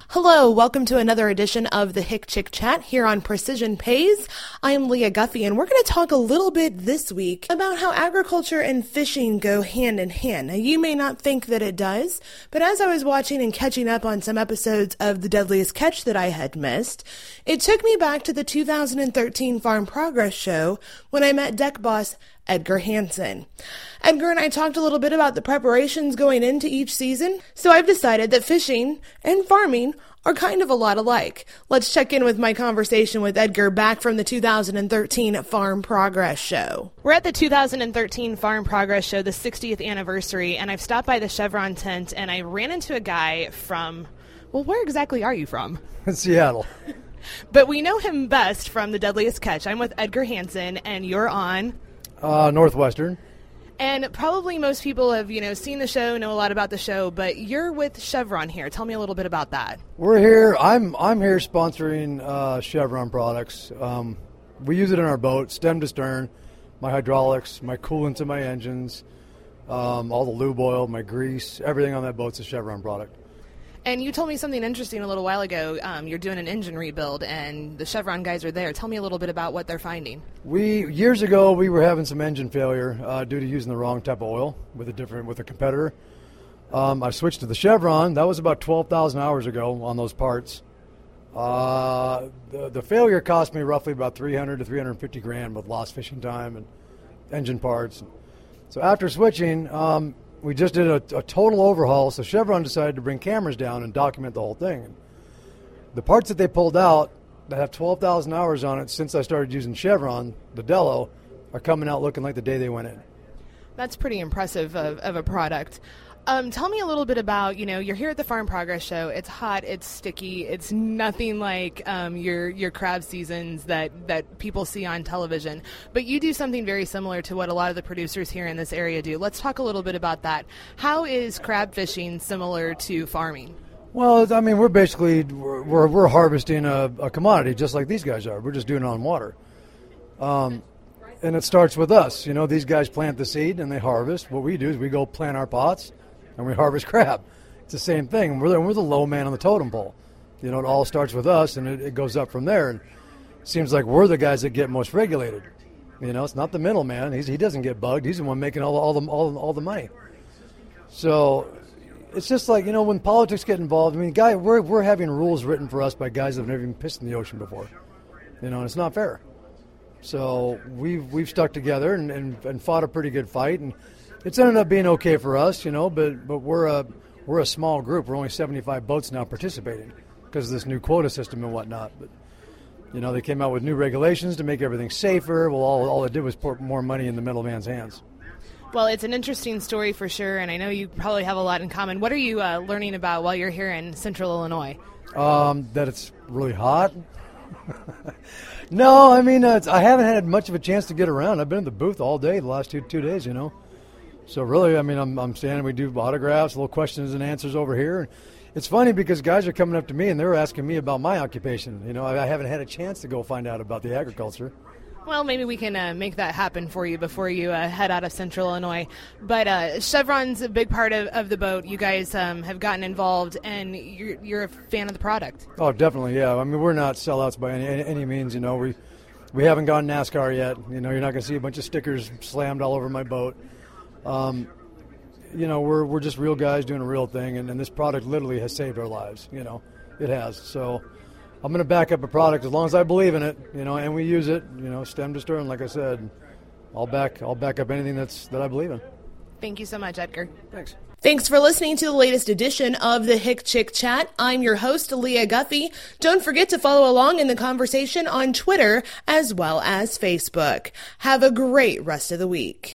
Hello, welcome to another edition of the Hick Chick Chat here on Precision Pays. I am Leah Guffey, and we're going to talk a little bit this week about how agriculture and fishing go hand in hand. Now, you may not think that it does, but as I was watching and catching up on some episodes of The Deadliest Catch that I had missed, it took me back to the 2013 Farm Progress Show when I met deck boss Edgar Hansen. Edgar and I talked a little bit about the preparations going into each season, so I've decided that fishing and farming are kind of a lot alike. Let's check in with my conversation with Edgar back from the 2013 Farm Progress Show. We're at the 2013 Farm Progress Show, the 60th anniversary, and I've stopped by the Chevron tent, and I ran into a guy from, well, where exactly are you from? Seattle. But we know him best from The Deadliest Catch. I'm with Edgar Hansen, and you're on... Northwestern. And probably most people have, seen the show, know a lot about the show, but you're with Chevron here. Tell me a little bit about that. We're here. I'm here sponsoring Chevron products. We use it in our boat, stem to stern, my hydraulics, my coolants in my engines, all the lube oil, my grease, everything on that boat's a Chevron product. And you told me something interesting a little while ago. You're doing an engine rebuild, and the Chevron guys are there. Tell me a little bit about what they're finding. Years ago, we were having some engine failure due to using the wrong type of oil with a competitor. I switched to the Chevron. That was about 12,000 hours ago on those parts. The failure cost me roughly about $300 to $350 with lost fishing time and engine parts. So after switching, we just did a total overhaul, so Chevron decided to bring cameras down and document the whole thing. The parts that they pulled out that have 12,000 hours on it since I started using Chevron, the Dello, are coming out looking like the day they went in. That's pretty impressive of a product. Tell me a little bit about, you're here at the Farm Progress Show. It's hot, it's sticky, it's nothing like your crab seasons that people see on television. But you do something very similar to what a lot of the producers here in this area do. Let's talk a little bit about that. How is crab fishing similar to farming? Well, I mean, we're harvesting a commodity just like these guys are. We're just doing it on water. And it starts with us. These guys plant the seed and they harvest. What we do is we go plant our pots and we harvest crab. It's the same thing. We're the low man on the totem pole. It all starts with us, and it goes up from there. And it seems like we're the guys that get most regulated. It's not the middleman. He doesn't get bugged. He's the one making all the money. So it's just like, when politics get involved. We're having rules written for us by guys that have never even pissed in the ocean before. And it's not fair. So we've stuck together and fought a pretty good fight, and it's ended up being okay for us, but we're a small group. We're only 75 boats now participating because of this new quota system and whatnot. But they came out with new regulations to make everything safer. Well, all it did was pour more money in the middleman's hands. Well, it's an interesting story for sure, and I know you probably have a lot in common. What are you learning about while you're here in Central Illinois? That it's really hot. No, I haven't had much of a chance to get around. I've been in the booth all day the last two days, So really, I'm standing. We do autographs, little questions and answers over here. It's funny because guys are coming up to me and they're asking me about my occupation. I haven't had a chance to go find out about the agriculture. Well, maybe we can make that happen for you before you head out of Central Illinois. But Chevron's a big part of the boat. You guys have gotten involved, and you're a fan of the product. Oh, definitely, yeah. We're not sellouts by any means. We haven't gone NASCAR yet. You're not going to see a bunch of stickers slammed all over my boat. We're just real guys doing a real thing, and this product literally has saved our lives. It has. So I'm going to back up a product as long as I believe in it, and we use it, stem to stern, like I said. I'll back up anything that I believe in. Thank you so much, Edgar. Thanks. Thanks for listening to the latest edition of the Hick Chick Chat. I'm your host, Leah Guffey. Don't forget to follow along in the conversation on Twitter as well as Facebook. Have a great rest of the week.